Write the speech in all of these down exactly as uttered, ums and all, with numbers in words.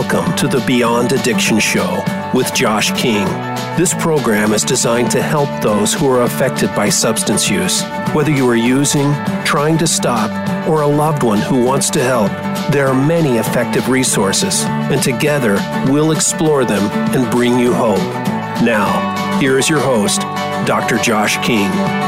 Welcome to the Beyond Addiction Show with Josh King. This program is designed to help those who are affected by substance use. Whether you are using, trying to stop, or a loved one who wants to help, there are many effective resources, and together we'll explore them and bring you hope. Now, here is your host, Doctor Josh King.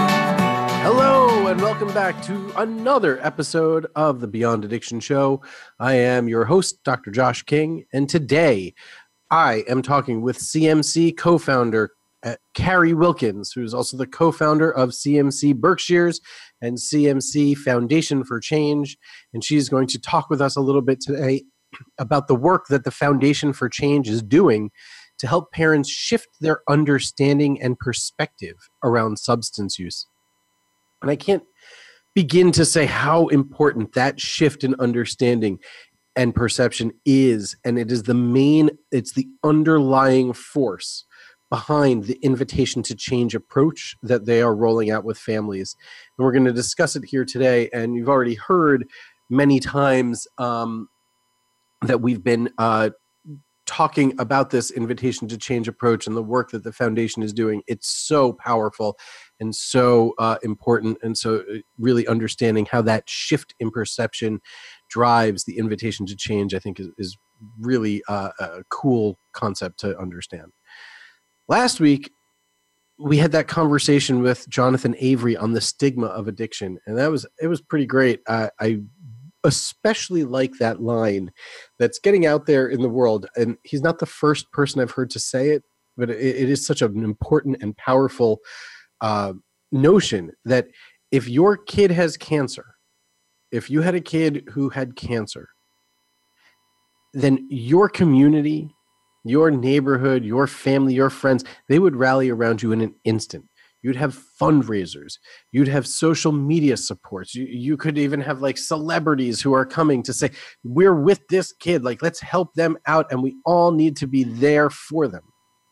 Hello, and welcome back to another episode of the Beyond Addiction Show. I am your host, Doctor Josh King, and today I am talking with C M C co-founder uh, Carrie Wilkins, who is also the co-founder of C M C Berkshires and C M C Foundation for Change, and she's going to talk with us a little bit today about the work that the Foundation for Change is doing to help parents shift their understanding and perspective around substance use. And I can't begin to say how important that shift in understanding and perception is. And it is the main, it's the underlying force behind the invitation to change approach that they are rolling out with families. And we're going to discuss it here today. And you've already heard many times um, that we've been uh, talking about this invitation to change approach and the work that the foundation is doing. It's so powerful and so uh, important. And so really understanding how that shift in perception drives the invitation to change, I think is, is really uh, a cool concept to understand. Last week, we had that conversation with Jonathan Avery on the stigma of addiction. And that was, it was pretty great. Uh, I especially like that line that's getting out there in the world. And he's not the first person I've heard to say it, but it, it is such an important and powerful uh, notion that if your kid has cancer, if you had a kid who had cancer, then your community, your neighborhood, your family, your friends, they would rally around you in an instant. You'd have fundraisers. You'd have social media supports. You, you could even have like celebrities who are coming to say, we're with this kid. Like, let's help them out. And we all need to be there for them.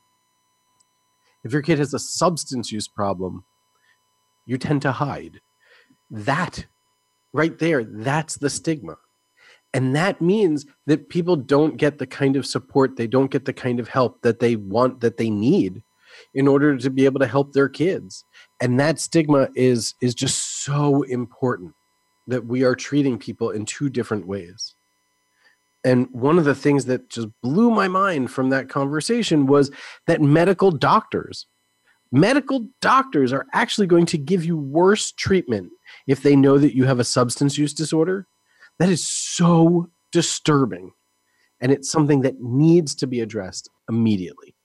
If your kid has a substance use problem, you tend to hide. That right there, that's the stigma. And that means that people don't get the kind of support, they don't get the kind of help that they want, that they need in order to be able to help their kids. And that stigma is, is just so important that we are treating people in two different ways. And one of the things that just blew my mind from that conversation was that medical doctors, medical doctors are actually going to give you worse treatment if they know that you have a substance use disorder. That is so disturbing. And it's something that needs to be addressed immediately.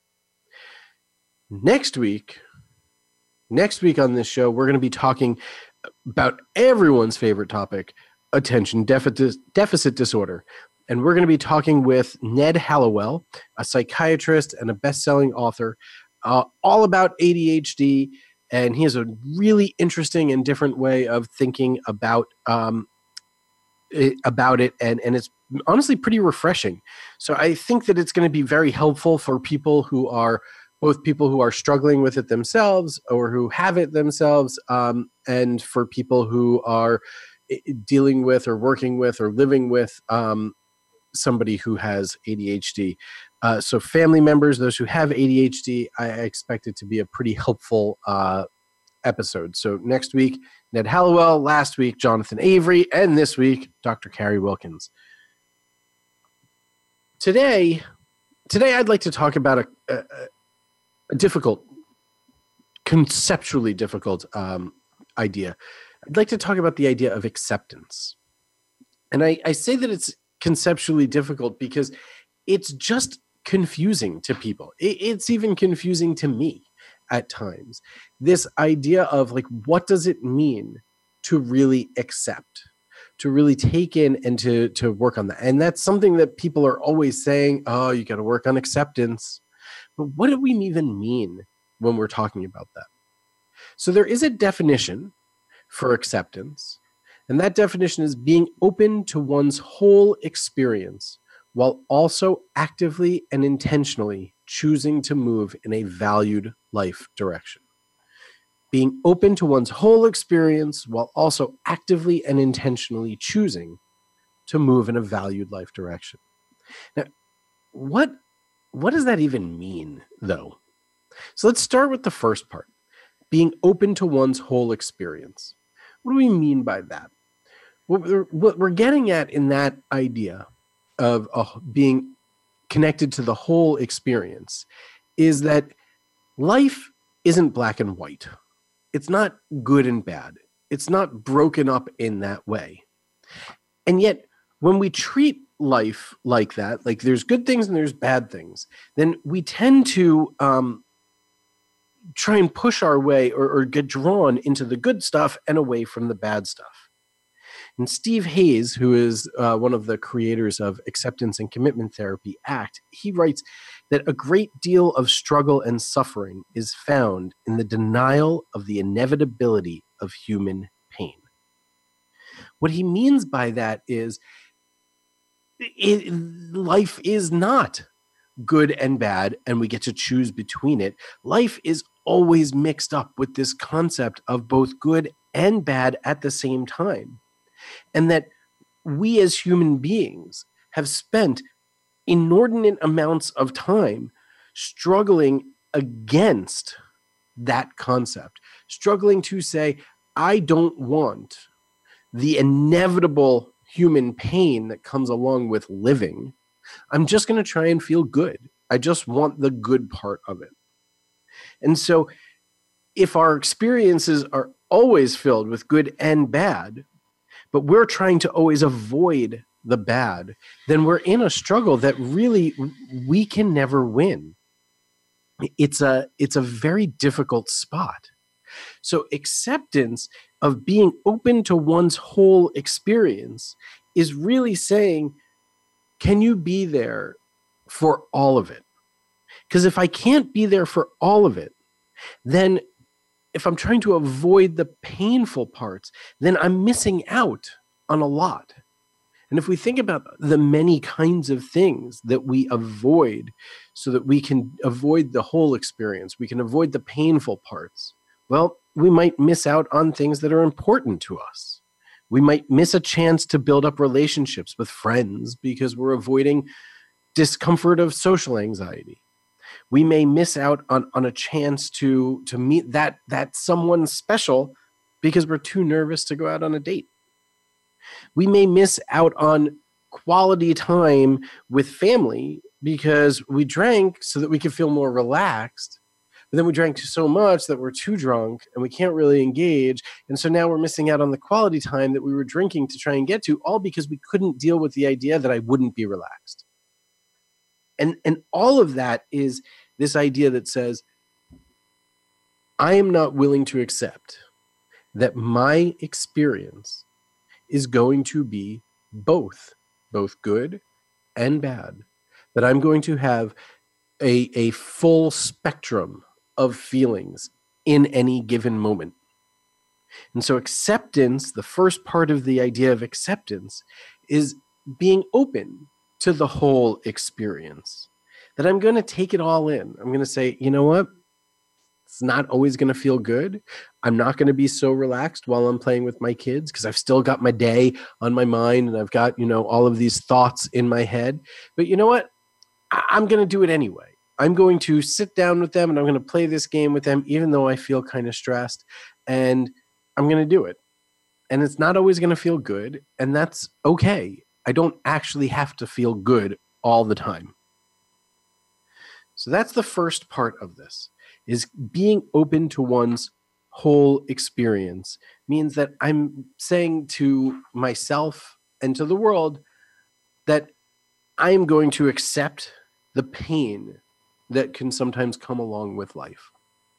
Next week, next week on this show, we're going to be talking about everyone's favorite topic, attention deficit, deficit disorder. And we're going to be talking with Ned Hallowell, a psychiatrist and a best-selling author, uh, all about A D H D. And he has a really interesting and different way of thinking about um, it, about it. And, and it's honestly pretty refreshing. So I think that it's going to be very helpful for people who are both people who are struggling with it themselves or who have it themselves, um, and for people who are dealing with or working with or living with um, somebody who has A D H D. Uh, so family members, those who have A D H D, I expect it to be a pretty helpful uh, episode. So next week, Ned Hallowell, last week, Jonathan Avery, and this week, Doctor Carrie Wilkins. Today, today I'd like to talk about a, a, a difficult, conceptually difficult um, idea. I'd like to talk about the idea of acceptance. And I, I say that it's conceptually difficult because it's just confusing to people. It, it's even confusing to me at times. This idea of like, what does it mean to really accept, to really take in and to, to work on that? And that's something that people are always saying, oh, you got to work on acceptance. But what do we even mean when we're talking about that? So there is a definition for acceptance. And that definition is being open to one's whole experience while also actively and intentionally choosing to move in a valued life direction. Being open to one's whole experience while also actively and intentionally choosing to move in a valued life direction. Now, what what does that even mean, though? So let's start with the first part, being open to one's whole experience. What do we mean by that? What we're, what we're getting at in that idea of uh, being connected to the whole experience is that life isn't black and white. It's not good and bad. It's not broken up in that way. And yet, when we treat life like that, like there's good things and there's bad things, then we tend to um, try and push our way or, or get drawn into the good stuff and away from the bad stuff. And Steve Hayes, who is uh, one of the creators of Acceptance and Commitment Therapy, ACT, he writes that a great deal of struggle and suffering is found in the denial of the inevitability of human pain. What he means by that is it, life is not good and bad, and we get to choose between it. Life is always mixed up with this concept of both good and bad at the same time. And that we as human beings have spent inordinate amounts of time struggling against that concept, struggling to say, I don't want the inevitable human pain that comes along with living. I'm just going to try and feel good. I just want the good part of it. And so if our experiences are always filled with good and bad, but we're trying to always avoid the bad, then we're in a struggle that really we can never win. It's a, it's a very difficult spot. So acceptance of being open to one's whole experience is really saying, can you be there for all of it? Because if I can't be there for all of it, then if I'm trying to avoid the painful parts, then I'm missing out on a lot. And if we think about the many kinds of things that we avoid so that we can avoid the whole experience, we can avoid the painful parts, well, we might miss out on things that are important to us. We might miss a chance to build up relationships with friends because we're avoiding discomfort of social anxiety. We may miss out on, on a chance to, to meet that, that someone special because we're too nervous to go out on a date. We may miss out on quality time with family because we drank so that we could feel more relaxed, but then we drank so much that we're too drunk and we can't really engage. And so now we're missing out on the quality time that we were drinking to try and get to, all because we couldn't deal with the idea that I wouldn't be relaxed. And, and all of that is this idea that says, I am not willing to accept that my experience is going to be both, both good and bad, that I'm going to have a, a full spectrum of feelings in any given moment. And so acceptance, the first part of the idea of acceptance, is being open to the whole experience, that I'm going to take it all in. I'm going to say, you know what? It's not always going to feel good. I'm not going to be so relaxed while I'm playing with my kids because I've still got my day on my mind and I've got, you know, all of these thoughts in my head. But you know what? I- I'm going to do it anyway. I'm going to sit down with them and I'm going to play this game with them, even though I feel kind of stressed, and I'm going to do it. And it's not always going to feel good, and that's okay. I don't actually have to feel good all the time. So that's the first part of this, is being open to one's whole experience means that I'm saying to myself and to the world that I'm going to accept the pain that can sometimes come along with life.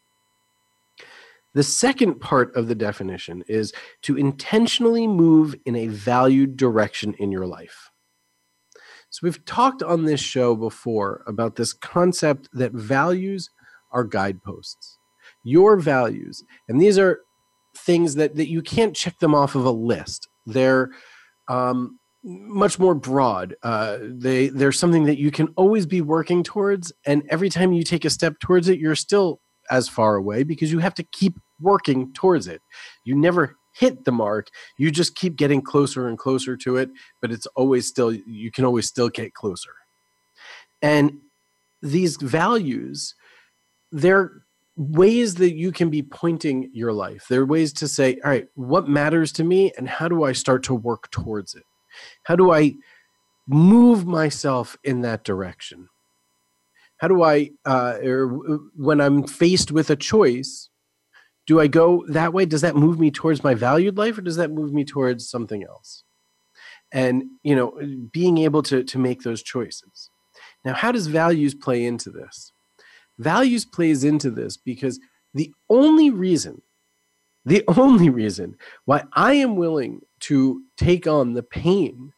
The second part of the definition is to intentionally move in a valued direction in your life. So we've talked on this show before about this concept that values are guideposts. Your values, and these are things that, that you can't check them off of a list. They're um, much more broad. Uh, they, they're something that you can always be working towards, and every time you take a step towards it, you're still as far away because you have to keep working towards it. You never hit the mark. You just keep getting closer and closer to it, but it's always still, you can always still get closer. And these values, they're ways that you can be pointing your life. They're ways to say, all right, what matters to me and how do I start to work towards it? How do I move myself in that direction? How do I, uh, or when I'm faced with a choice, do I go that way? Does that move me towards my valued life or does that move me towards something else? And, you know, being able to, to make those choices. Now, how does values play into this? Values plays into this because the only reason, the only reason why I am willing to take on the pain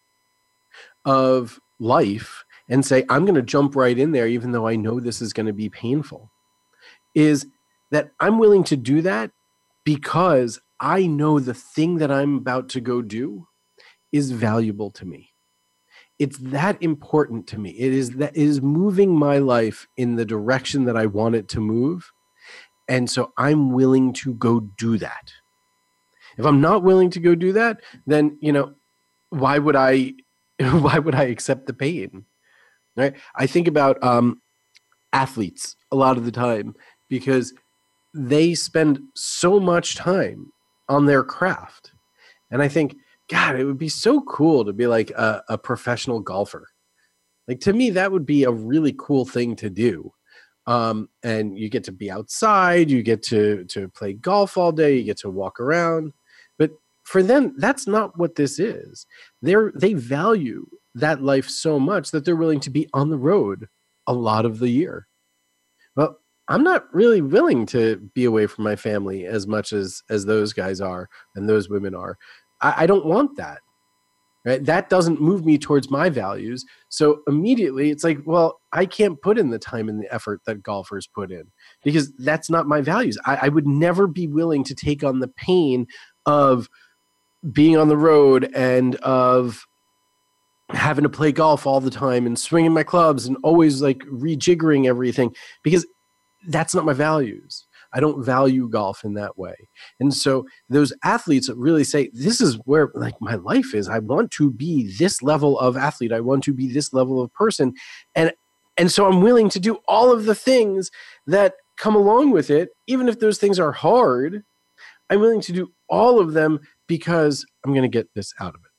of life and say, I'm going to jump right in there, even though I know this is going to be painful, is that I'm willing to do that because I know the thing that I'm about to go do is valuable to me. It's that important to me. It is that it is moving my life in the direction that I want it to move. And so I'm willing to go do that. If I'm not willing to go do that, then, you know, why would I, why would I accept the pain? Right? I think about um, athletes a lot of the time because they spend so much time on their craft. And I think, God, it would be so cool to be like a, a professional golfer. Like, to me, that would be a really cool thing to do. Um, and you get to be outside, you get to, to play golf all day, you get to walk around. But for them, that's not what this is. They're, they value that life so much that they're willing to be on the road a lot of the year. Well, I'm not really willing to be away from my family as much as, as those guys are and those women are. I don't want that, right? That doesn't move me towards my values. So immediately it's like, well, I can't put in the time and the effort that golfers put in because that's not my values. I, I would never be willing to take on the pain of being on the road and of having to play golf all the time and swinging my clubs and always like rejiggering everything because that's not my values. I don't value golf in that way. And so those athletes that really say, this is where like my life is. I want to be this level of athlete. I want to be this level of person. And, and so I'm willing to do all of the things that come along with it. Even if those things are hard, I'm willing to do all of them because I'm going to get this out of it.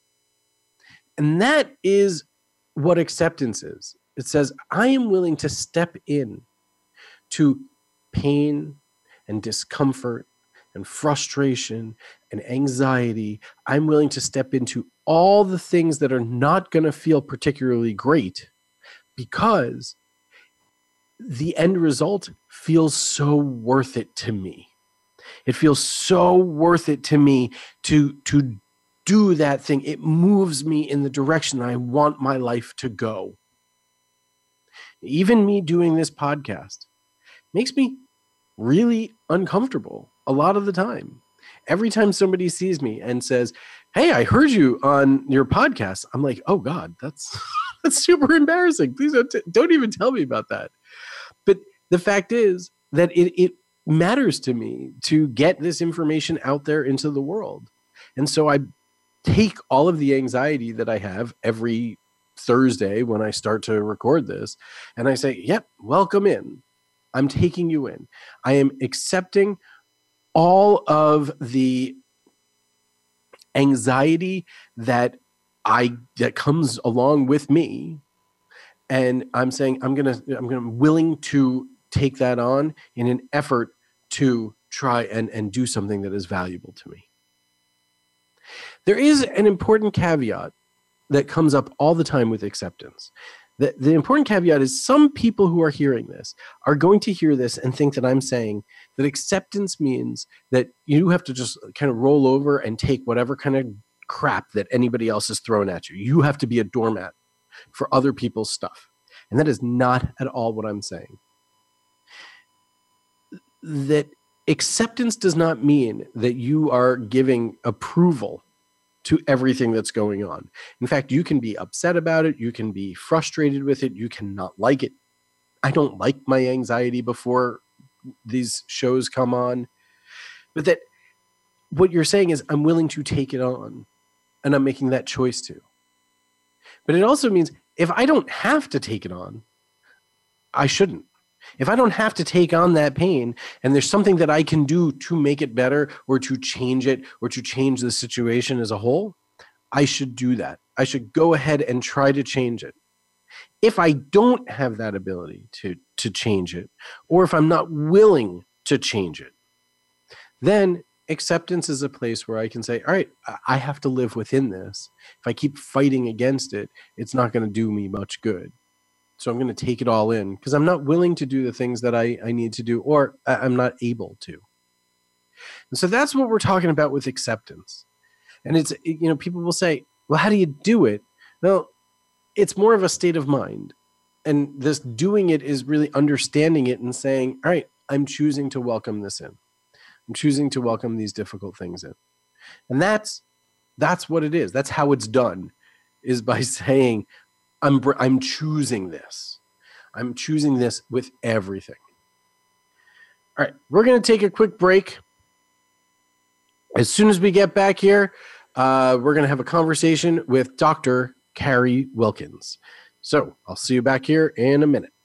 And that is what acceptance is. It says, I am willing to step in to pain and discomfort and frustration and anxiety. I'm willing to step into all the things that are not going to feel particularly great because the end result feels so worth it to me. It feels so worth it to me to, to do that thing. It moves me in the direction I want my life to go. Even me doing this podcast makes me really uncomfortable a lot of the time. Every time somebody sees me and says, hey, I heard you on your podcast, I'm like, oh God, that's that's super embarrassing. Please don't, t- don't even tell me about that. But the fact is that it, it matters to me to get this information out there into the world. And so I take all of the anxiety that I have every Thursday when I start to record this, and I say, yep, welcome in. I'm taking you in. I am accepting all of the anxiety that I that comes along with me, and I'm saying I'm gonna I'm gonna willing to take that on in an effort to try and, and do something that is valuable to me. There is an important caveat that comes up all the time with acceptance. The, the important caveat is some people who are hearing this are going to hear this and think that I'm saying that acceptance means that you have to just kind of roll over and take whatever kind of crap that anybody else has thrown at you. You have to be a doormat for other people's stuff. And that is not at all what I'm saying. That acceptance does not mean that you are giving approval to everything that's going on. In fact, you can be upset about it. You can be frustrated with it. You cannot like it. I don't like my anxiety before these shows come on. But that what you're saying is I'm willing to take it on, and I'm making that choice to. But it also means if I don't have to take it on, I shouldn't. If I don't have to take on that pain and there's something that I can do to make it better or to change it or to change the situation as a whole, I should do that. I should go ahead and try to change it. If I don't have that ability to, to change it, or if I'm not willing to change it, then acceptance is a place where I can say, all right, I have to live within this. If I keep fighting against it, it's not going to do me much good. So I'm going to take it all in because I'm not willing to do the things that I, I need to do, or I'm not able to. And so that's what we're talking about with acceptance. And it's, you know, people will say, well, how do you do it? Well, it's more of a state of mind. And this doing it is really understanding it and saying, all right, I'm choosing to welcome this in. I'm choosing to welcome these difficult things in. And that's that's what it is. That's how it's done, is by saying, I'm I'm choosing this. I'm choosing this with everything. All right, we're going to take a quick break. As soon as we get back here, uh, we're going to have a conversation with Doctor Carrie Wilkins. So I'll see you back here in a minute.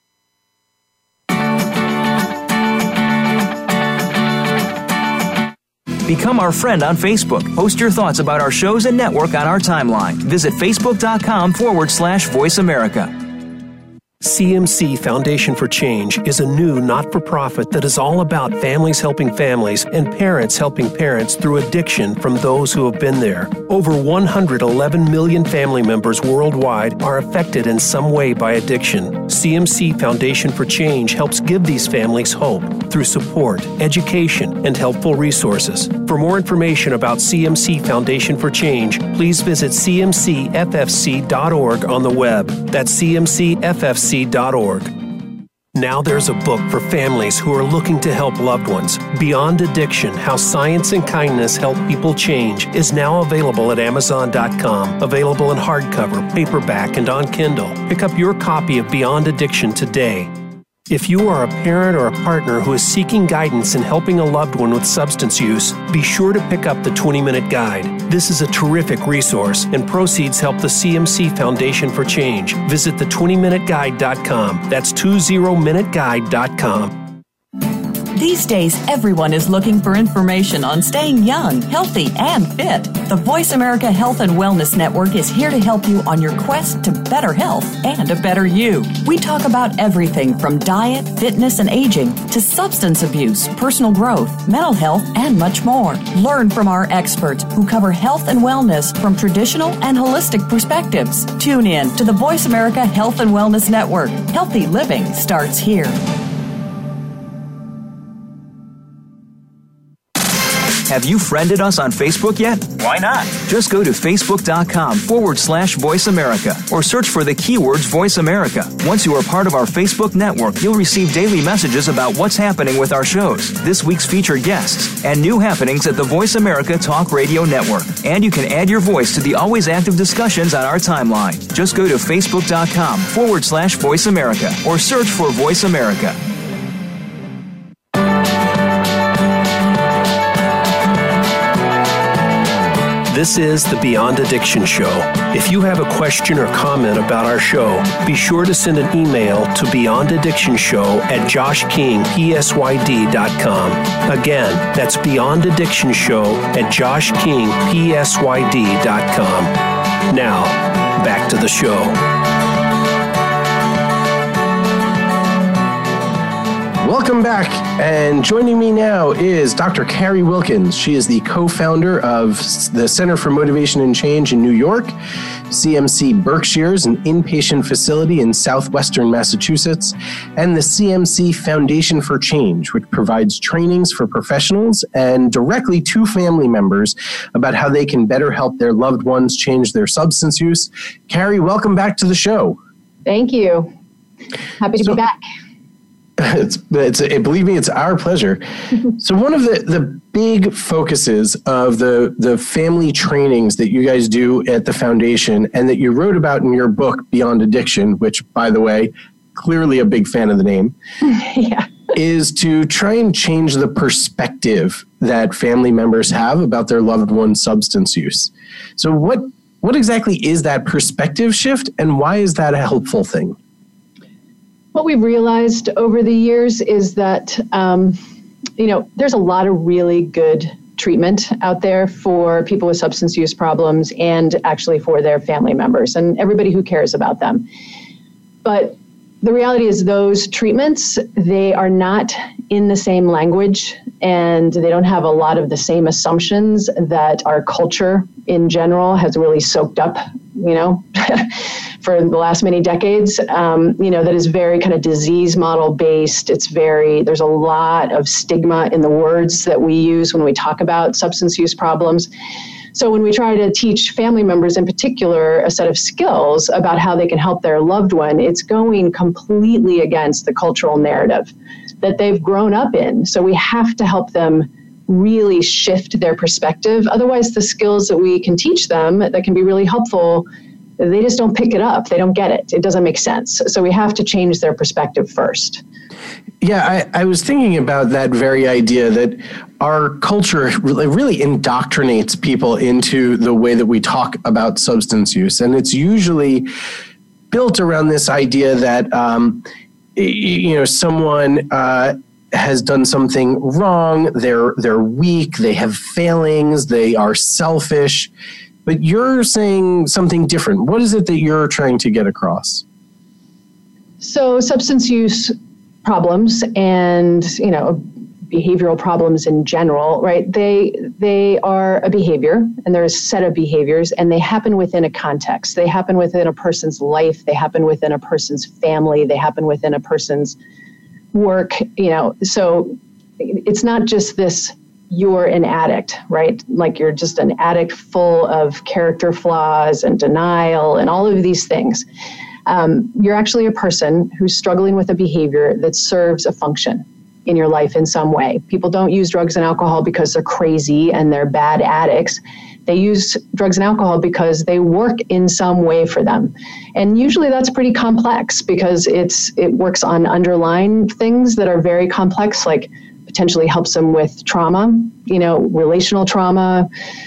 Become our friend on Facebook. Post your thoughts about our shows and network on our timeline. Visit facebook.com forward slash Voice America. C M C Foundation for Change is a new not-for-profit that is all about families helping families and parents helping parents through addiction from those who have been there. Over one hundred eleven million family members worldwide are affected in some way by addiction. C M C Foundation for Change helps give these families hope through support, education, and helpful resources. For more information about C M C Foundation for Change, please visit c m c f f c dot org on the web. That's c m c f f c dot org. Now there's a book for families who are looking to help loved ones. Beyond Addiction, How Science and Kindness Help People Change is now available at amazon dot com. Available in hardcover, paperback, and on Kindle. Pick up your copy of Beyond Addiction today. If you are a parent or a partner who is seeking guidance in helping a loved one with substance use, be sure to pick up the twenty-minute guide. This is a terrific resource, and proceeds help the C M C Foundation for Change. Visit the twenty minute guide dot com. That's twenty minute guide dot com. These days, everyone is looking for information on staying young, healthy, and fit. The Voice America Health and Wellness Network is here to help you on your quest to better health and a better you. We talk about everything from diet, fitness, and aging to substance abuse, personal growth, mental health, and much more. Learn from our experts who cover health and wellness from traditional and holistic perspectives. Tune in to the Voice America Health and Wellness Network. Healthy living starts here. Have you friended us on Facebook yet? Why not? Just go to facebook.com forward slash Voice America or search for the keywords Voice America. Once you are part of our Facebook network, you'll receive daily messages about what's happening with our shows, this week's featured guests, and new happenings at the Voice America Talk Radio Network. And you can add your voice to the always active discussions on our timeline. Just go to facebook.com forward slash Voice America or search for Voice America. This is the Beyond Addiction Show. If you have a question or comment about our show, be sure to send an email to beyond addiction show at josh king p s y d dot com. Again, that's beyond addiction show at josh king p s y d dot com. Now, back to the show. Welcome back, and joining me now is Doctor Carrie Wilkins. She is the co-founder of the Center for Motivation and Change in New York, C M C Berkshires, an inpatient facility in southwestern Massachusetts, and the C M C Foundation for Change, which provides trainings for professionals and directly to family members about how they can better help their loved ones change their substance use. Carrie, welcome back to the show. Thank you. Happy to so, be back. It's, it's it, believe me, it's our pleasure. So one of the, the big focuses of the, the family trainings that you guys do at the foundation and that you wrote about in your book, Beyond Addiction, which, by the way, clearly a big fan of the name, yeah. is to try and change the perspective that family members have about their loved one's substance use. So what what exactly is that perspective shift, and why is that a helpful thing? What we've realized over the years is that, um, you know, there's a lot of really good treatment out there for people with substance use problems and actually for their family members and everybody who cares about them. But the reality is those treatments, they are not in the same language and they don't have a lot of the same assumptions that our culture in general has really soaked up, you know, for the last many decades. Um, you know, that is very kind of disease model based. It's very, there's a lot of stigma in the words that we use when we talk about substance use problems. So when we try to teach family members in particular a set of skills about how they can help their loved one, it's going completely against the cultural narrative that they've grown up in. So we have to help them really shift their perspective. Otherwise, the skills that we can teach them that can be really helpful, they just don't pick it up. They don't get it. It doesn't make sense. So we have to change their perspective first. Yeah, I, I was thinking about that very idea that our culture really, really indoctrinates people into the way that we talk about substance use. And it's usually built around this idea that, um, you know, someone uh, has done something wrong, they're they're weak, they have failings, they are selfish. But you're saying something different. What is it that you're trying to get across? So substance use problems and, you know, behavioral problems in general, right? They they are a behavior, and they're a set of behaviors, and they happen within a context. They happen within a person's life. They happen within a person's family. They happen within a person's work, you know. So it's not just this, you're an addict, right? Like you're just an addict full of character flaws and denial and all of these things. Um, you're actually a person who's struggling with a behavior that serves a function in your life in some way. People don't use drugs and alcohol because they're crazy and they're bad addicts. They use drugs and alcohol because they work in some way for them. And usually that's pretty complex because it's it works on underlying things that are very complex, like potentially helps them with trauma, you know, relational trauma.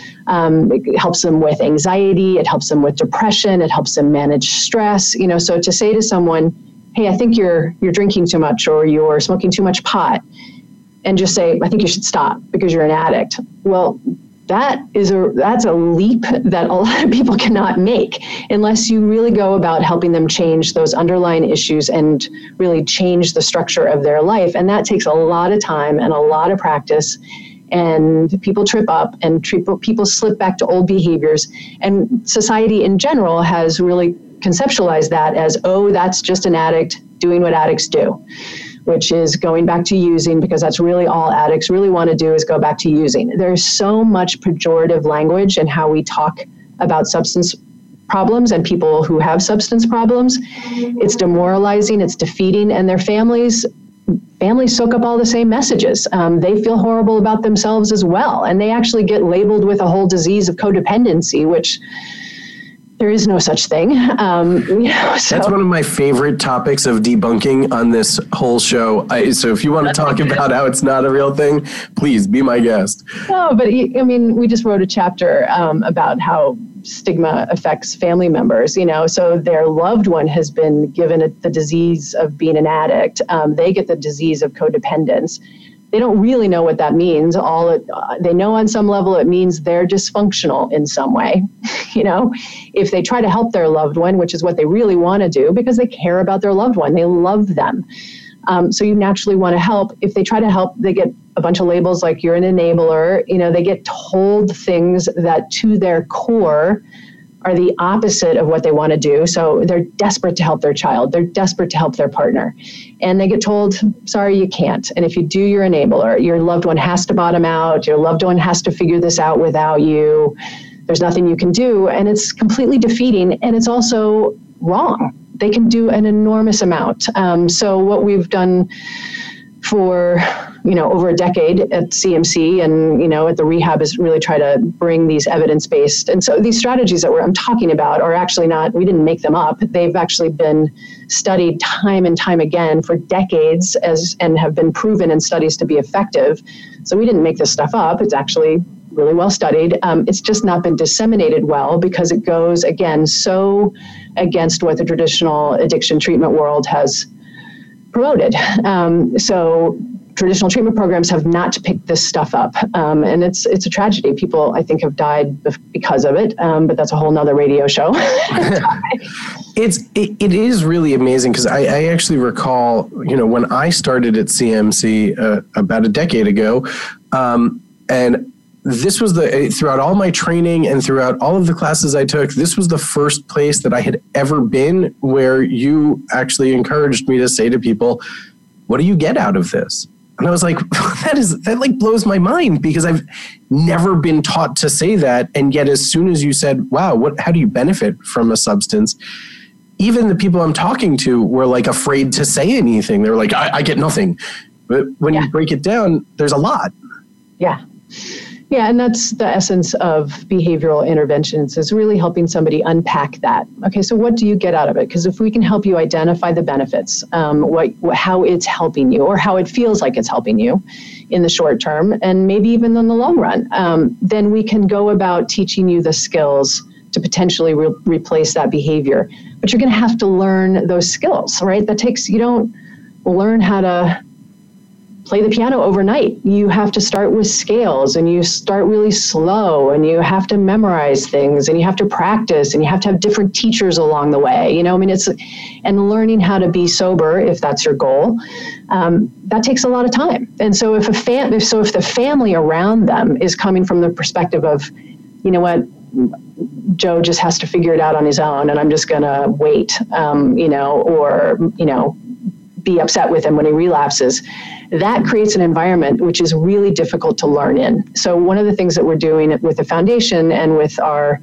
Um, it helps them with anxiety. It helps them with depression. It helps them manage stress. You know, so to say to someone, hey, I think you're you're drinking too much or you're smoking too much pot, and just say, I think you should stop because you're an addict. Well, that is a that's a leap that a lot of people cannot make unless you really go about helping them change those underlying issues and really change the structure of their life. And that takes a lot of time and a lot of practice. And people trip up and people slip back to old behaviors. And society in general has really conceptualized that as, oh, that's just an addict doing what addicts do, which is going back to using, because that's really all addicts really want to do is go back to using. There's so much pejorative language in how we talk about substance problems and people who have substance problems. It's demoralizing, it's defeating, and their families Families soak up all the same messages. Um, they feel horrible about themselves as well. And they actually get labeled with a whole disease of codependency, which there is no such thing. Um, you know, so. That's one of my favorite topics of debunking on this whole show. I, so if you want to talk about how it's not a real thing, please be my guest. No, but I mean, we just wrote a chapter um, about how stigma affects family members, you know, so their loved one has been given a, the disease of being an addict. Um, they get the disease of codependence. They don't really know what that means. All it, uh, they know on some level it means they're dysfunctional in some way. You know, if they try to help their loved one, which is what they really want to do because they care about their loved one, they love them. Um, so you naturally want to help. If they try to help, they get a bunch of labels like you're an enabler. You know, they get told things that to their core are the opposite of what they want to do. So they're desperate to help their child. They're desperate to help their partner. And they get told, sorry, you can't. And if you do, you're an enabler. Your loved one has to bottom out. Your loved one has to figure this out without you. There's nothing you can do. And it's completely defeating. And it's also wrong. They can do an enormous amount. Um, so what we've done for, you know, over a decade at C M C and, you know, at the rehab is really try to bring these evidence-based. And so these strategies that we're, I'm talking about are actually not, we didn't make them up. They've actually been studied time and time again for decades as and have been proven in studies to be effective. So we didn't make this stuff up. It's actually really well studied. Um, it's just not been disseminated well because it goes, again, so against what the traditional addiction treatment world has promoted. Um, so traditional treatment programs have not picked this stuff up. Um, and it's it's a tragedy. People, I think, have died because of it, um, but that's a whole nother radio show. it's it, it is really amazing because I, I actually recall, you know, when I started at C M C uh, about a decade ago, um, and this was the, throughout all my training and throughout all of the classes I took, this was the first place that I had ever been where you actually encouraged me to say to people, what do you get out of this? And I was like, that is, that like blows my mind because I've never been taught to say that. And yet as soon as you said, wow, what, how do you benefit from a substance? Even the people I'm talking to were like afraid to say anything. They were like, I, I get nothing. But when yeah. you break it down, there's a lot. Yeah. Yeah, and that's the essence of behavioral interventions, is really helping somebody unpack that. Okay, so what do you get out of it? Because if we can help you identify the benefits, um, what, how it's helping you, or how it feels like it's helping you in the short term, and maybe even in the long run, um, then we can go about teaching you the skills to potentially re- replace that behavior. But you're going to have to learn those skills, right? That takes, you don't learn how to play the piano overnight. You have to start with scales, and you start really slow, and you have to memorize things, and you have to practice, and you have to have different teachers along the way. You know, I mean, it's, and learning how to be sober, if that's your goal, um, that takes a lot of time. And so if a fam, if so, if the family around them is coming from the perspective of, you know what, Joe just has to figure it out on his own, and I'm just gonna wait, um, you know, or, you know, be upset with him when he relapses, that creates an environment which is really difficult to learn in. So one of the things that we're doing with the foundation and with our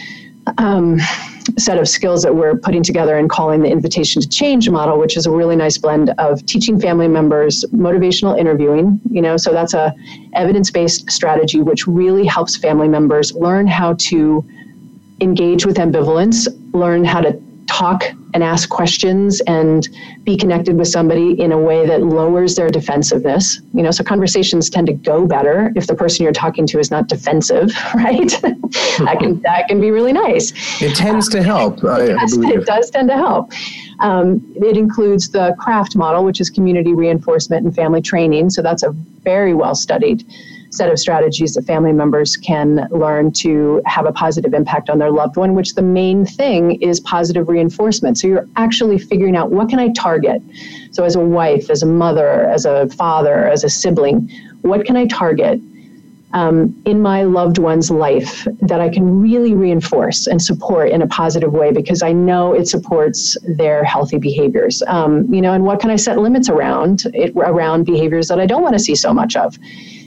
um, set of skills that we're putting together and calling the Invitation to Change model, which is a really nice blend of teaching family members motivational interviewing, you know, so that's a evidence-based strategy which really helps family members learn how to engage with ambivalence, learn how to talk and ask questions and be connected with somebody in a way that lowers their defensiveness. You know, so conversations tend to go better if the person you're talking to is not defensive, right? that can that can be really nice. It tends to help. Uh, it, does, it does tend to help. Um, it includes the CRAFT model, which is community reinforcement and family training. So that's a very well studied set of strategies that family members can learn to have a positive impact on their loved one, which the main thing is positive reinforcement. So you're actually figuring out, what can I target? So as a wife, as a mother, as a father, as a sibling, what can I target um, in my loved one's life that I can really reinforce and support in a positive way, because I know it supports their healthy behaviors. Um, you know, and what can I set limits around it, around behaviors that I don't want to see so much of?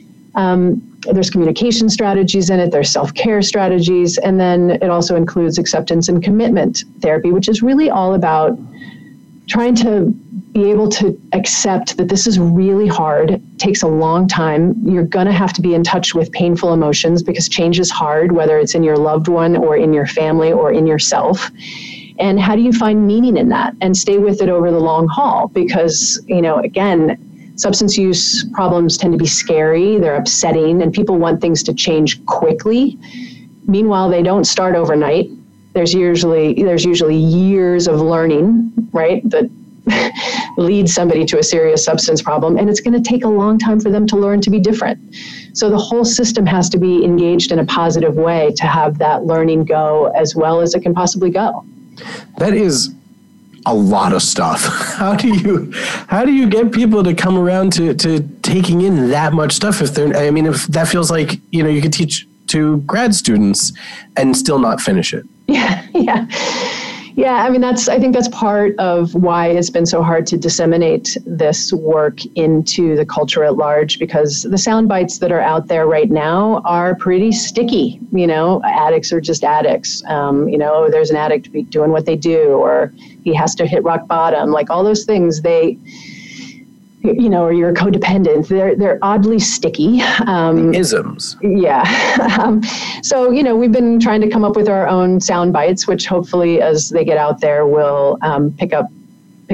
Um, there's communication strategies in it, there's self-care strategies, and then it also includes acceptance and commitment therapy, which is really all about trying to be able to accept that this is really hard, it takes a long time, you're going to have to be in touch with painful emotions because change is hard, whether it's in your loved one or in your family or in yourself. And how do you find meaning in that and stay with it over the long haul? Because, you know, again, substance use problems tend to be scary, they're upsetting, and people want things to change quickly. Meanwhile, they don't start overnight. There's usually there's usually years of learning, right, that leads somebody to a serious substance problem, and it's going to take a long time for them to learn to be different. So the whole system has to be engaged in a positive way to have that learning go as well as it can possibly go. That is a lot of stuff. How do you how do you get people to come around to, to taking in that much stuff? If they're, I mean, if that feels like, you know, you could teach to grad students and still not finish it. Yeah, yeah. Yeah, I mean, that's, I think that's part of why it's been so hard to disseminate this work into the culture at large, because the sound bites that are out there right now are pretty sticky. You know, addicts are just addicts. Um, you know, there's an addict doing what they do, or he has to hit rock bottom. Like all those things, they, you know, or you're codependent. They're they're oddly sticky. Um, Isms. Yeah. um, so, you know, we've been trying to come up with our own sound bites, which hopefully as they get out there will um, pick up pick up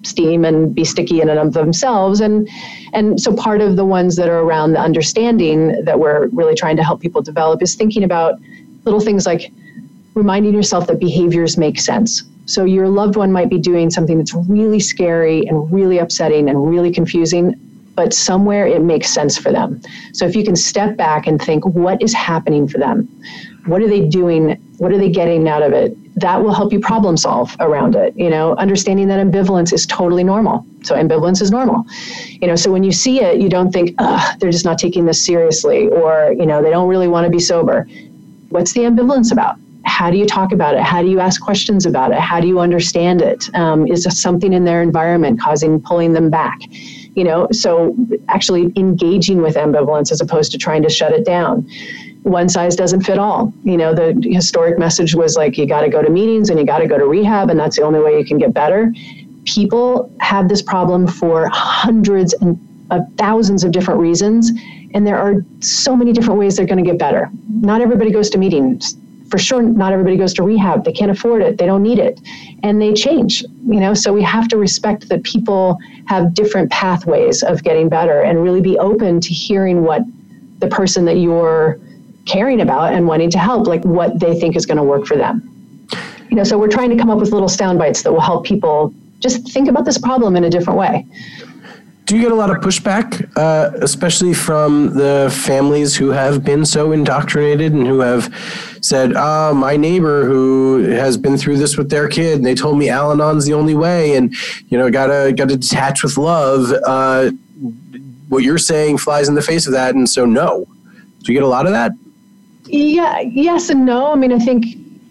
steam and be sticky in and of themselves. And, and so part of the ones that are around the understanding that we're really trying to help people develop is thinking about little things like reminding yourself that behaviors make sense. So your loved one might be doing something that's really scary and really upsetting and really confusing, but somewhere it makes sense for them. So if you can step back and think, what is happening for them? What are they doing? What are they getting out of it? That will help you problem solve around it. You know, understanding that ambivalence is totally normal. So ambivalence is normal. You know, so when you see it, you don't think, ugh, they're just not taking this seriously, or, you know, they don't really want to be sober. What's the ambivalence about? How do you talk about it? How do you ask questions about it? How do you understand it? Um, is there something in their environment causing, pulling them back? You know, so actually engaging with ambivalence as opposed to trying to shut it down. One size doesn't fit all. You know, the historic message was like, you got to go to meetings and you got to go to rehab, and that's the only way you can get better. People have this problem for hundreds and of thousands of different reasons, and there are so many different ways they're going to get better. Not everybody goes to meetings. For sure, not everybody goes to rehab. They can't afford it. They don't need it. And they change, you know, so we have to respect that people have different pathways of getting better and really be open to hearing what the person that you're caring about and wanting to help, like what they think is going to work for them. You know, so we're trying to come up with little sound bites that will help people just think about this problem in a different way. Do you get a lot of pushback, uh, especially from the families who have been so indoctrinated and who have said, oh, my neighbor who has been through this with their kid, and they told me Al-Anon's the only way, and, you know, gotta, gotta detach with love. Uh, what you're saying flies in the face of that, and so no. Do you get a lot of that? Yeah, yes and no. I mean, I think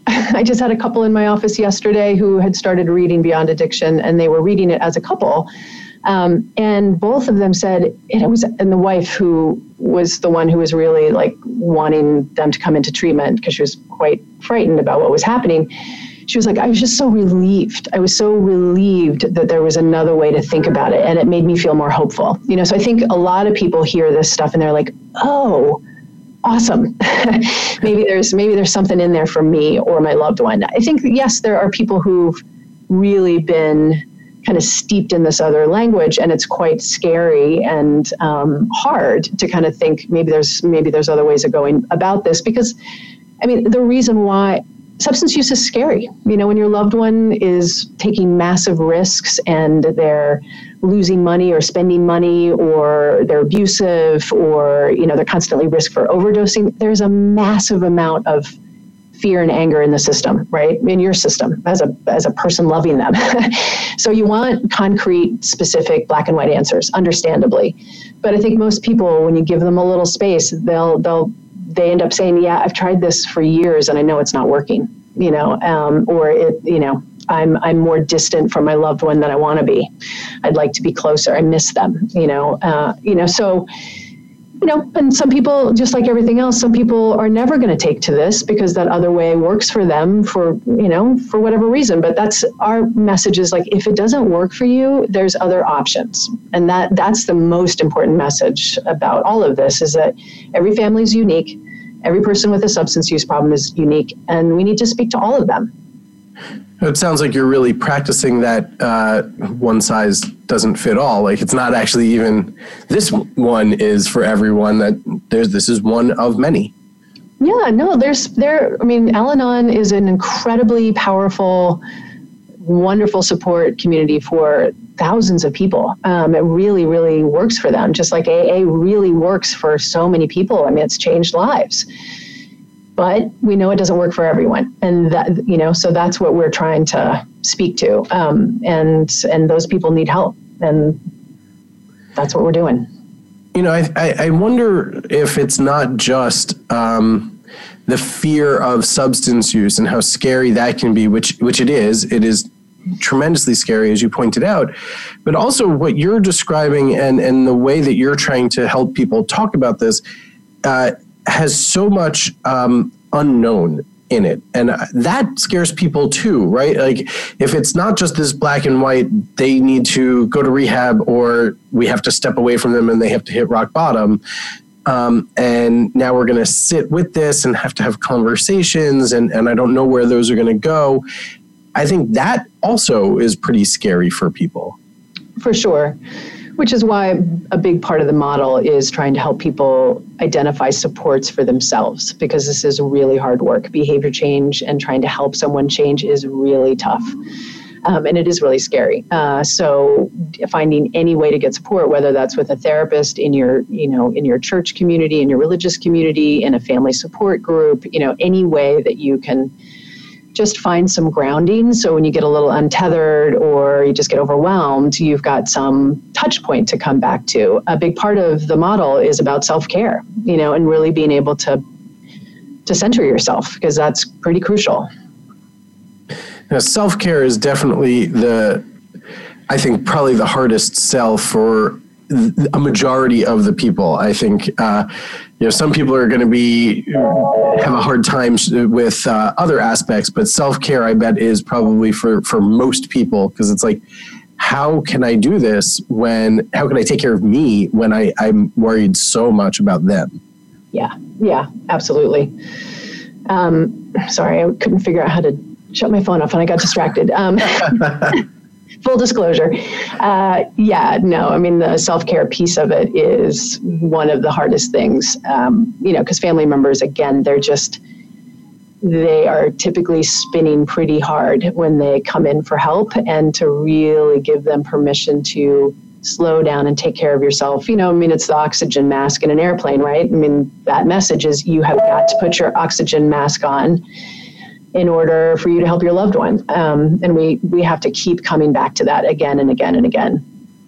I just had a couple in my office yesterday who had started reading Beyond Addiction, and they were reading it as a couple. Um, and both of them said, it was, and the wife who was the one who was really like wanting them to come into treatment because she was quite frightened about what was happening. She was like, I was just so relieved. I was so relieved that there was another way to think about it. And it made me feel more hopeful. You know, so I think a lot of people hear this stuff and they're like, oh, awesome. maybe there's, maybe there's something in there for me or my loved one. I think, yes, there are people who've really been kind of steeped in this other language, and it's quite scary and um, hard to kind of think maybe there's maybe there's other ways of going about this, because I mean the reason why substance use is scary, you know, when your loved one is taking massive risks and they're losing money or spending money, or they're abusive, or you know they're constantly risk for overdosing, there's a massive amount of fear and anger in the system, right? In your system as a as a person loving them. So you want concrete, specific, black and white answers, understandably. But I think most people, when you give them a little space, they'll they'll they end up saying, yeah, I've tried this for years and I know it's not working, you know, um, or it, you know, I'm I'm more distant from my loved one than I want to be. I'd like to be closer. I miss them, you know, uh, you know, so You know, and some people, just like everything else, some people are never going to take to this because that other way works for them for, you know, for whatever reason. But that's our message is like, if it doesn't work for you, there's other options. And that that's the most important message about all of this, is that every family is unique. Every person with a substance use problem is unique, and we need to speak to all of them. It sounds like you're really practicing that uh, one size doesn't fit all. Like it's not actually even this one is for everyone. That there's this is one of many. Yeah, no, there's there. I mean, Al-Anon is an incredibly powerful, wonderful support community for thousands of people. Um, it really, really works for them. Just like A A really works for so many people. I mean, it's changed lives. But we know it doesn't work for everyone, and that, you know, so that's what we're trying to speak to, um, and and those people need help, and that's what we're doing. You know, I I, I wonder if it's not just um, the fear of substance use and how scary that can be, which which it is. It is tremendously scary, as you pointed out, but also what you're describing and and the way that you're trying to help people talk about this. Uh, has so much um, unknown in it. And that scares people too, right? Like if it's not just this black and white, they need to go to rehab or we have to step away from them and they have to hit rock bottom. Um, and now we're going to sit with this and have to have conversations and, and I don't know where those are going to go. I think that also is pretty scary for people. for sure. Which is why a big part of the model is trying to help people identify supports for themselves, because this is really hard work. Behavior change and trying to help someone change is really tough. Um, and it is really scary. Uh, so finding any way to get support, whether that's with a therapist in your, you know, in your church community, in your religious community, in a family support group, you know, any way that you can just find some grounding. So when you get a little untethered or you just get overwhelmed, you've got some touch point to come back to. A big part of the model is about self-care, you know, and really being able to to center yourself, because that's pretty crucial. Now, self-care is definitely the, I think, probably the hardest sell for a majority of the people. I think, uh, you know, some people are going to be, have a hard time with uh, other aspects, but self-care, I bet, is probably for, for most people, because it's like, how can I do this when, how can I take care of me when I, I'm worried so much about them? Yeah, yeah, absolutely. Um, sorry, I couldn't figure out how to shut my phone off and I got distracted. Um, full disclosure. Uh, yeah, no, I mean, the self-care piece of it is one of the hardest things, um, you know, because family members, again, they're just, they are typically spinning pretty hard when they come in for help, and to really give them permission to slow down and take care of yourself. You know, I mean, it's the oxygen mask in an airplane, right? I mean, that message is you have got to put your oxygen mask on in order for you to help your loved one. Um, and we we have to keep coming back to that again and again and again.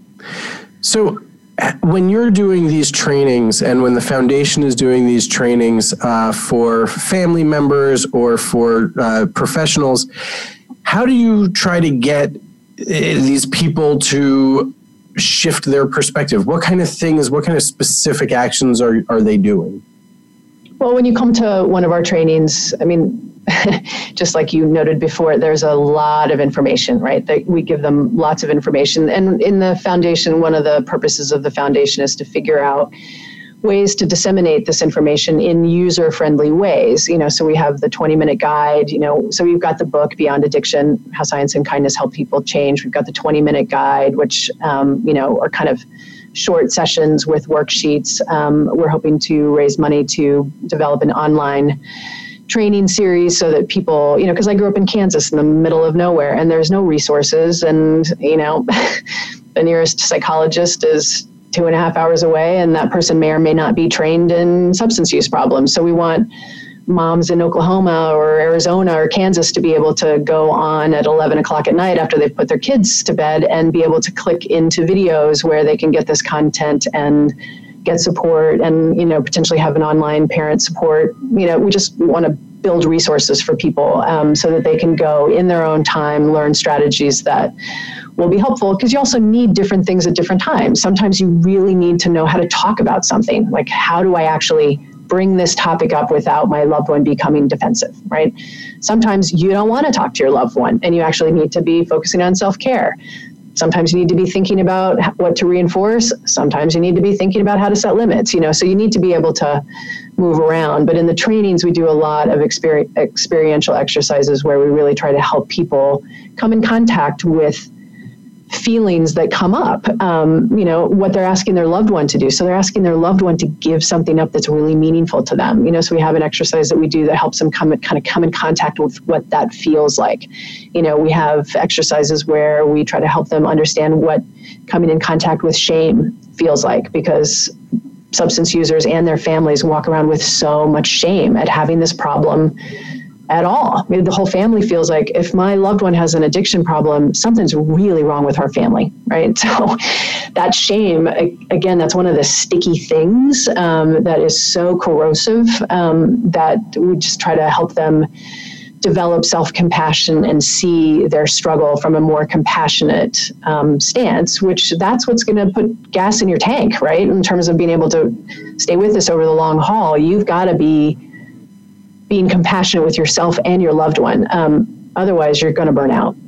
So when you're doing these trainings, and when the foundation is doing these trainings uh, for family members or for uh, professionals, how do you try to get uh, these people to shift their perspective? What kind of things, what kind of specific actions are, are they doing? Well, when you come to one of our trainings, I mean, just like you noted before, there's a lot of information, right? That we give them lots of information. And in the foundation, one of the purposes of the foundation is to figure out ways to disseminate this information in user-friendly ways. You know, so we have the twenty-minute guide, you know, so we've got the book, Beyond Addiction, How Science and Kindness Help People Change. We've got the twenty-minute guide, which, um, you know, are kind of short sessions with worksheets. Um, we're hoping to raise money to develop an online training series so that people, you know, because I grew up in Kansas in the middle of nowhere, and there's no resources, and, you know, the nearest psychologist is two and a half hours away, and that person may or may not be trained in substance use problems. So we want moms in Oklahoma or Arizona or Kansas to be able to go on at eleven o'clock at night after they've put their kids to bed and be able to click into videos where they can get this content and get support, and, you know, potentially have an online parent support. You know, we just want to build resources for people um, so that they can go in their own time, learn strategies that will be helpful, because you also need different things at different times. Sometimes you really need to know how to talk about something, like, how do I actually bring this topic up without my loved one becoming defensive, right? Sometimes you don't want to talk to your loved one, and you actually need to be focusing on self-care. Sometimes you need to be thinking about what to reinforce. Sometimes you need to be thinking about how to set limits, you know, so you need to be able to move around. But in the trainings, we do a lot of exper- experiential exercises where we really try to help people come in contact with feelings that come up, um, you know, what they're asking their loved one to do. So they're asking their loved one to give something up that's really meaningful to them. You know, so we have an exercise that we do that helps them come kind of come in contact with what that feels like. You know, we have exercises where we try to help them understand what coming in contact with shame feels like, because substance users and their families walk around with so much shame at having this problem at all. I mean, the whole family feels like, if my loved one has an addiction problem, something's really wrong with our family, right? So that shame, again, that's one of the sticky things um, that is so corrosive um, that we just try to help them develop self-compassion and see their struggle from a more compassionate um, stance, which that's what's going to put gas in your tank, right? In terms of being able to stay with this over the long haul, you've got to be being compassionate with yourself and your loved one. Um, otherwise, you're going to burn out.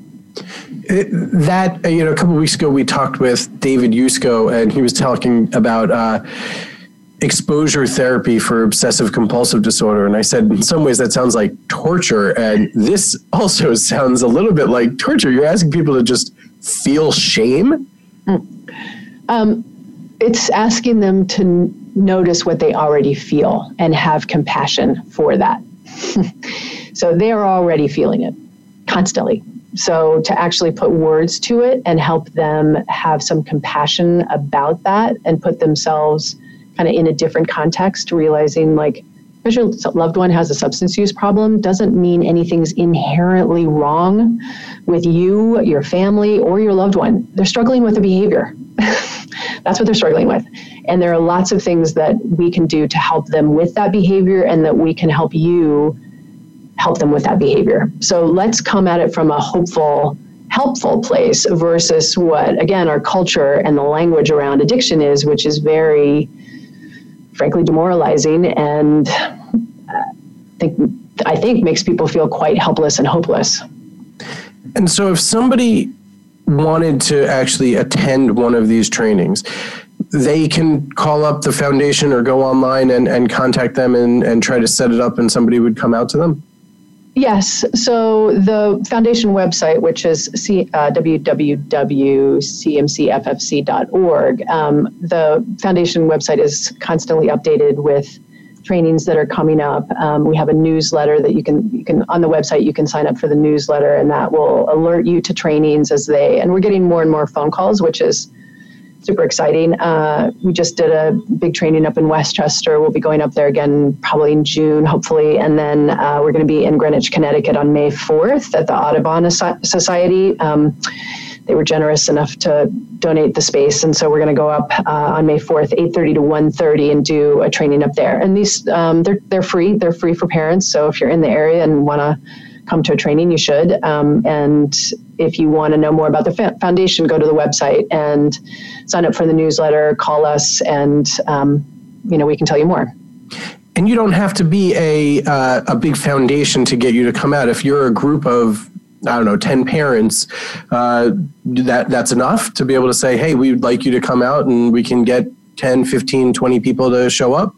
It, that, you know, a couple of weeks ago, we talked with David Yusko, and he was talking about uh, exposure therapy for obsessive compulsive disorder. And I said, in some ways, that sounds like torture. And this also sounds a little bit like torture. You're asking people to just feel shame Um, it's asking them to n- notice what they already feel and have compassion for that. So they're already feeling it constantly. So to actually put words to it and help them have some compassion about that and put themselves kind of in a different context, realizing like, because your loved one has a substance use problem doesn't mean anything's inherently wrong with you, your family, or your loved one. They're struggling with a behavior. That's what they're struggling with. And there are lots of things that we can do to help them with that behavior and that we can help you help them with that behavior. So let's come at it from a hopeful, helpful place versus what, again, our culture and the language around addiction is, which is very, frankly, demoralizing and uh, think, I think makes people feel quite helpless and hopeless. And so if somebody wanted to actually attend one of these trainings, they can call up the foundation or go online and, and contact them and, and try to set it up and somebody would come out to them? Yes. So the foundation website, which is C, uh, w w w dot c m c f f c dot org, um, the foundation website is constantly updated with trainings that are coming up. Um, we have a newsletter that you can, you can on the website, you can sign up for the newsletter and that will alert you to trainings as they, and we're getting more and more phone calls, which is super exciting. Uh, we just did a big training up in Westchester. We'll be going up there again probably in June, hopefully. And then uh, we're going to be in Greenwich, Connecticut on May fourth at the Audubon Society. Um, they were generous enough to donate the space. And so we're going to go up uh, on May fourth, eight thirty to one thirty and do a training up there. And these, um, they're, they're free. They're free for parents. So if you're in the area and want to come to a training, you should. Um, and if you want to know more about the fa- foundation, go to the website and sign up for the newsletter, call us, and, um, you know, we can tell you more. And you don't have to be a uh, a big foundation to get you to come out. If you're a group of, I don't know, ten parents, uh, that that's enough to be able to say, hey, we'd like you to come out and we can get ten, fifteen, twenty people to show up?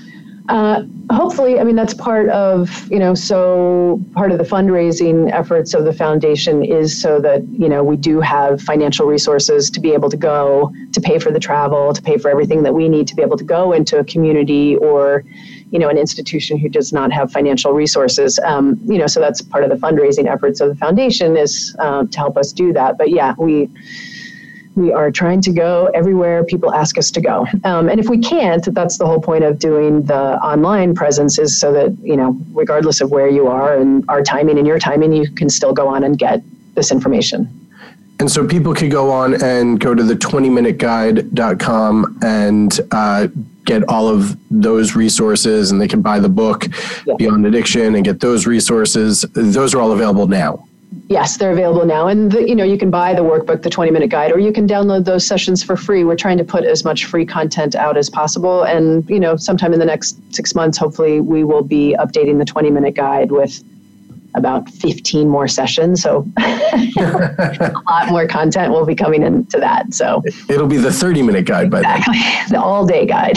Uh, hopefully, I mean, that's part of, you know, so part of the fundraising efforts of the foundation is so that, you know, we do have financial resources to be able to go, to pay for the travel, to pay for everything that we need to be able to go into a community or, you know, an institution who does not have financial resources. Um, you know, so that's part of the fundraising efforts of the foundation is uh, to help us do that. But yeah, we... We are trying to go everywhere people ask us to go. Um, and if we can't, that's the whole point of doing the online presence is so that, you know, regardless of where you are and our timing and your timing, you can still go on and get this information. And so people could go on and go to the twenty minute guide dot com and uh, get all of those resources, and they can buy the book, yeah. Beyond Addiction, and get those resources. Those are all available now. Yes, they're available now. And, the, you know, you can buy the workbook, the twenty minute guide, or you can download those sessions for free. We're trying to put as much free content out as possible. And, you know, sometime in the next six months, hopefully we will be updating the twenty minute guide with about fifteen more sessions. So a lot more content will be coming into that. So it'll be the thirty minute guide by then. Exactly, the all day guide.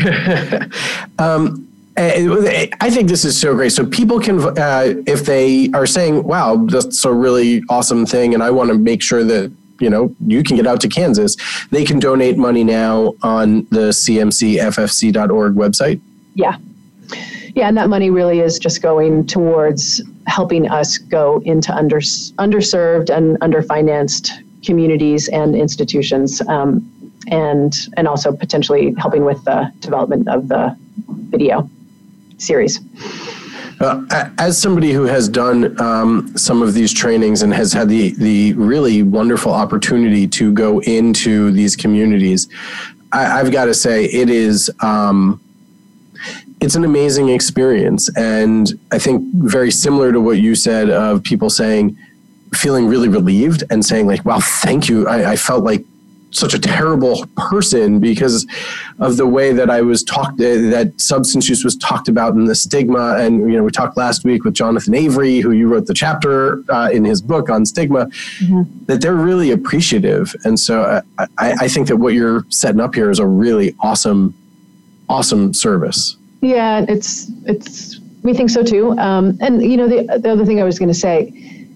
um, I think this is so great. So people can, uh, if they are saying, wow, that's a really awesome thing, and I want to make sure that, you know, you can get out to Kansas, they can donate money now on the c m c f f c dot org website. Yeah. Yeah, and that money really is just going towards helping us go into under, underserved and underfinanced communities and institutions, um, and and also potentially helping with the development of the video series. Uh, as somebody who has done um, some of these trainings and has had the the really wonderful opportunity to go into these communities, I, I've got to say it is um, it's an amazing experience. And I think very similar to what you said of people saying, feeling really relieved and saying like, wow, thank you. I, I felt like such a terrible person because of the way that I was talked, that substance use was talked about in the stigma. And, you know, we talked last week with Jonathan Avery, who you wrote the chapter uh, in his book on stigma, mm-hmm. that they're really appreciative. And so I, I think that what you're setting up here is a really awesome, awesome service. Yeah, it's, it's, we think so too. Um, and, you know, the, the other thing I was going to say,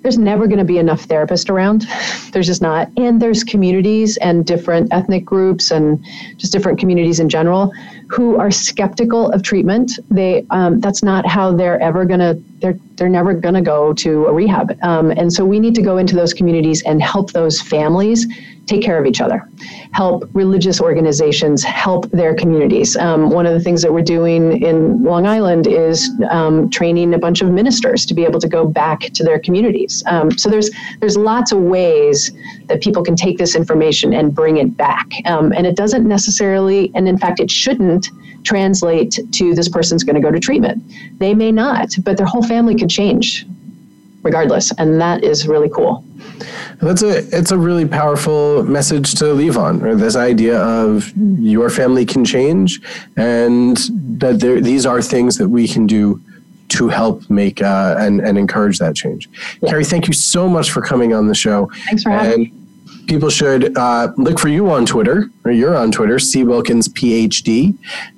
there's never going to be enough therapists around. There's just not. And there's communities and different ethnic groups and just different communities in general who are skeptical of treatment. They um, that's not how they're ever going to, they're they're never going to go to a rehab. Um, and so we need to go into those communities and help those families take care of each other, help religious organizations help their communities. Um, one of the things that we're doing in Long Island is um, training a bunch of ministers to be able to go back to their communities. Um, so there's there's lots of ways that people can take this information and bring it back. Um, and it doesn't necessarily, and in fact, it shouldn't translate to this person's going to go to treatment. They may not, but their whole family could change regardless. And that is really cool. That's a it's a really powerful message to leave on, or this idea of your family can change, and that there, these are things that we can do to help make uh, and and encourage that change. Yeah. Carrie, thank you so much for coming on the show. Thanks for having me. People should uh, look for you on Twitter, or you're on Twitter, C Wilkins PhD.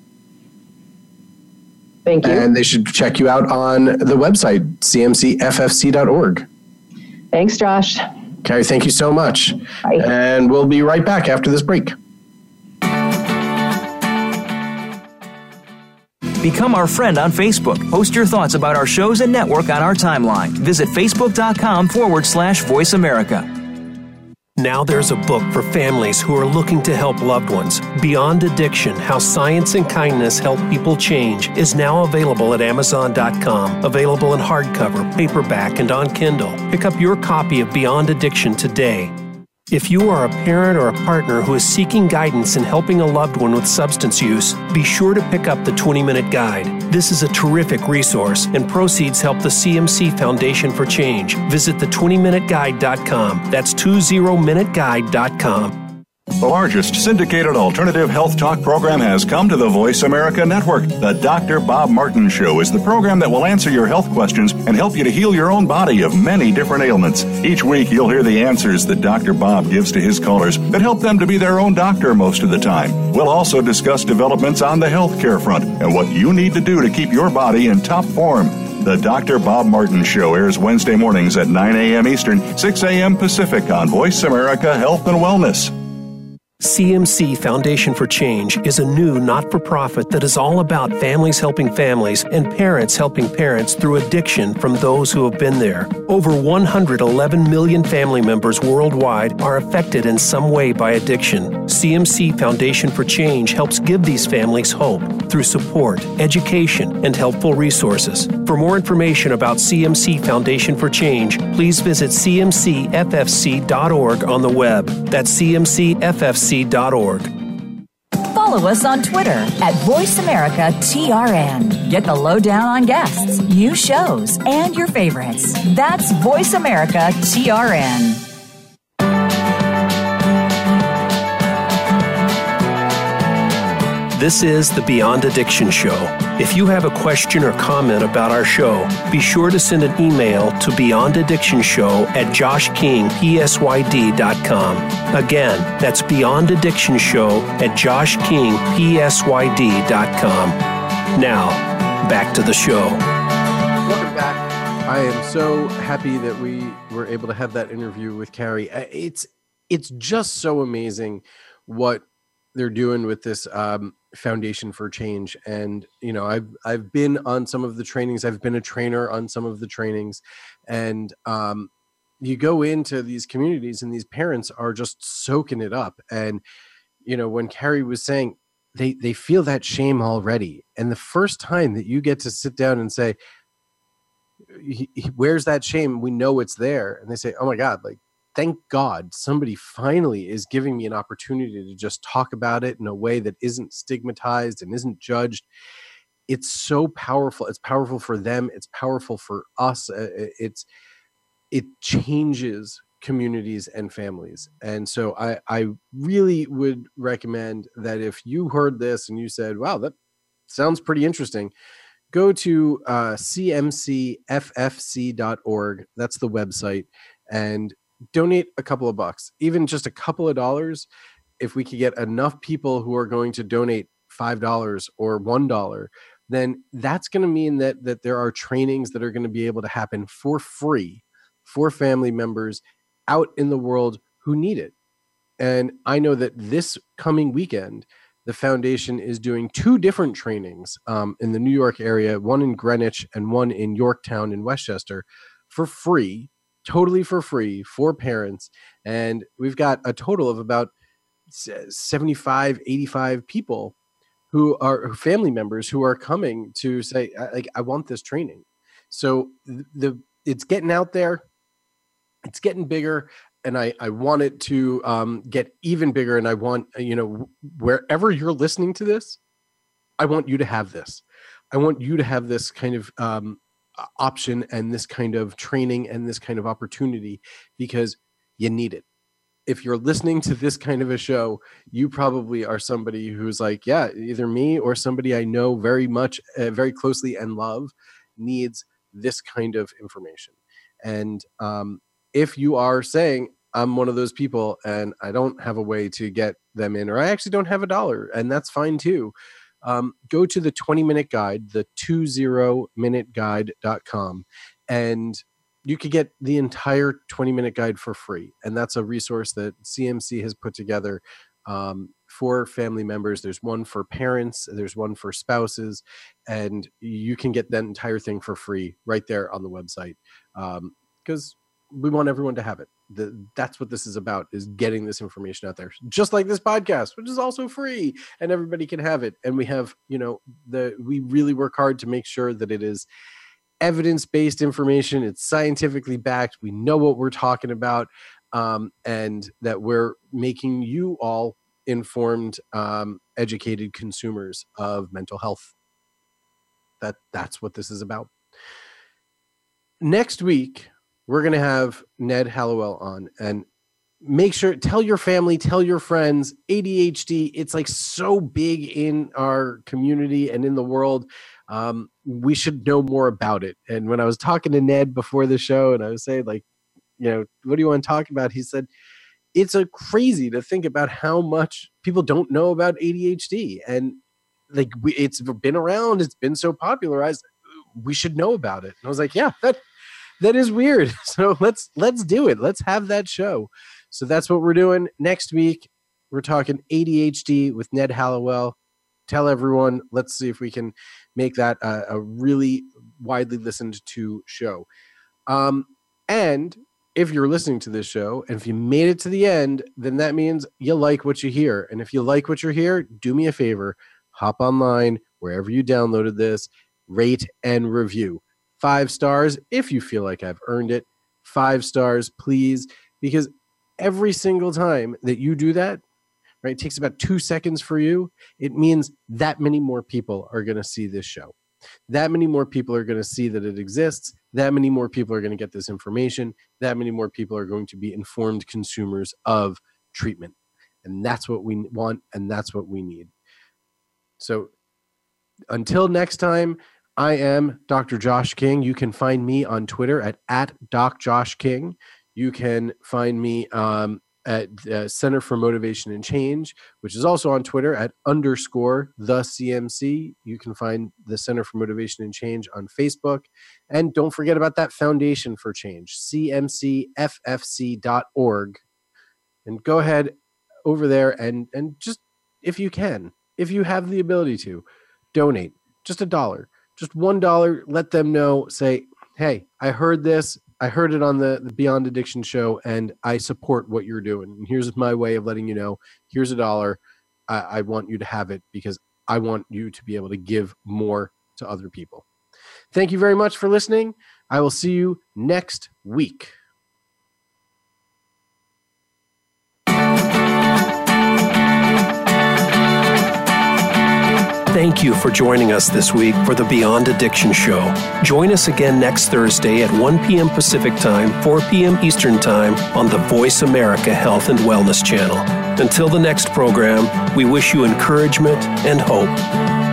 Thank you. And they should check you out on the website, c m c f f c dot org. Thanks, Josh. Carrie, thank you so much. Bye. And we'll be right back after this break. Become our friend on Facebook. Post your thoughts about our shows and network on our timeline. Visit facebook.com forward slash Voice America. Now there's a book for families who are looking to help loved ones. Beyond Addiction, How Science and Kindness Help People Change is now available at amazon dot com. Available in hardcover, paperback, and on Kindle. Pick up your copy of Beyond Addiction today. If you are a parent or a partner who is seeking guidance in helping a loved one with substance use, be sure to pick up the twenty-minute guide. This is a terrific resource, and proceeds help the C M C Foundation for Change. Visit the twenty minute guide dot com. That's twenty minute guide dot com. The largest syndicated alternative health talk program has come to the Voice America Network. The Doctor Bob Martin Show is the program that will answer your health questions and help you to heal your own body of many different ailments. Each week, you'll hear the answers that Doctor Bob gives to his callers that help them to be their own doctor most of the time. We'll also discuss developments on the healthcare front and what you need to do to keep your body in top form. The Doctor Bob Martin Show airs Wednesday mornings at nine a.m. Eastern, six a.m. Pacific on Voice America Health and Wellness. C M C Foundation for Change is a new not-for-profit that is all about families helping families and parents helping parents through addiction from those who have been there. Over one hundred eleven million family members worldwide are affected in some way by addiction. C M C Foundation for Change helps give these families hope through support, education, and helpful resources. For more information about C M C Foundation for Change, please visit c m c f f c dot org on the web. That's c m c f f c dot org. Follow us on Twitter at Voice America T R N. Get the lowdown on guests, new shows, and your favorites. That's Voice America T R N. This is the Beyond Addiction Show. If you have a question or comment about our show, be sure to send an email to beyond addiction show at josh king p s y d dot com. Again, that's beyond addiction show at josh king p s y d dot com. Now, back to the show. Welcome back. I am so happy that we were able to have that interview with Carrie. It's it's just so amazing what they're doing with this um, Foundation for Change. And, you know, I've, I've been on some of the trainings. I've been a trainer on some of the trainings, and um, you go into these communities and these parents are just soaking it up. And, you know, when Carrie was saying they, they feel that shame already. And the first time that you get to sit down and say, where's that shame? We know it's there. And they say, oh my God, like, thank God somebody finally is giving me an opportunity to just talk about it in a way that isn't stigmatized and isn't judged. It's so powerful. It's powerful for them. It's powerful for us. It's it changes communities and families. And so I, I really would recommend that if you heard this and you said, wow, that sounds pretty interesting, go to uh, c m c f f c dot org. That's the website. And donate a couple of bucks, even just a couple of dollars. If we could get enough people who are going to donate five dollars or one dollar, then that's going to mean that that there are trainings that are going to be able to happen for free for family members out in the world who need it. And I know that this coming weekend, the foundation is doing two different trainings um, in the New York area, one in Greenwich and one in Yorktown in Westchester, for free, totally for free for parents. And we've got a total of about seventy-five, eighty-five people who are family members who are coming to say, like, I want this training. So the, the it's getting out there, it's getting bigger. And I, I want it to um, get even bigger. And I want, you know, wherever you're listening to this, I want you to have this. I want you to have this kind of um, option and this kind of training and this kind of opportunity, because you need it. If you're listening to this kind of a show, you probably are somebody who's like, yeah, either me or somebody I know very much, uh, very closely and love needs this kind of information. And um, if you are saying, I'm one of those people and I don't have a way to get them in, or I actually don't have a dollar, and that's fine too, um, go to the twenty minute guide, the twenty minute guide dot com, and you could get the entire twenty minute guide for free. And that's a resource that C M C has put together um, for family members. There's one for parents, there's one for spouses, and you can get that entire thing for free right there on the website, because um, we want everyone to have it. The, that's what this is about, is getting this information out there, just like this podcast, which is also free and everybody can have it. And we have, you know, the, we really work hard to make sure that it is evidence-based information. It's scientifically backed. We know what we're talking about, um, and that we're making you all informed, um, educated consumers of mental health. That that's what this is about. Next week, we're going to have Ned Hallowell on, and make sure, tell your family, tell your friends, A D H D, it's like so big in our community and in the world. Um, we should know more about it. And when I was talking to Ned before the show, and I was saying, like, you know, what do you want to talk about? He said, it's a crazy to think about how much people don't know about A D H D. And like, we, it's been around, it's been so popularized, we should know about it. And I was like, yeah, that, that is weird. So let's, let's do it. Let's have that show. So that's what we're doing next week. We're talking A D H D with Ned Hallowell. Tell everyone. Let's see if we can make that a, a really widely listened to show. Um, and if you're listening to this show, and if you made it to the end, then that means you like what you hear. And if you like what you hear, do me a favor, hop online, wherever you downloaded this, rate and review. Five stars if you feel like I've earned it. Five stars, please, because every single time that you do that, right, it takes about two seconds for you. It means that many more people are going to see this show. That many more people are going to see that it exists. That many more people are going to get this information. That many more people are going to be informed consumers of treatment. And that's what we want, and that's what we need. So until next time, I am Doctor Josh King. You can find me on Twitter at, at Doc Josh King. You can find me um, at the Center for Motivation and Change, which is also on Twitter at underscore the C M C. You can find the Center for Motivation and Change on Facebook. And don't forget about that Foundation for Change, C M C F F C dot org. And go ahead over there and, and just, if you can, if you have the ability to, donate just a dollar, just one dollar. Let them know, say, hey, I heard this. I heard it on the, the Beyond Addiction show, and I support what you're doing. And here's my way of letting you know, here's a dollar. I, I want you to have it because I want you to be able to give more to other people. Thank you very much for listening. I will see you next week. Thank you for joining us this week for the Beyond Addiction Show. Join us again next Thursday at one p.m. Pacific Time, four p.m. Eastern Time on the Voice America Health and Wellness Channel. Until the next program, we wish you encouragement and hope.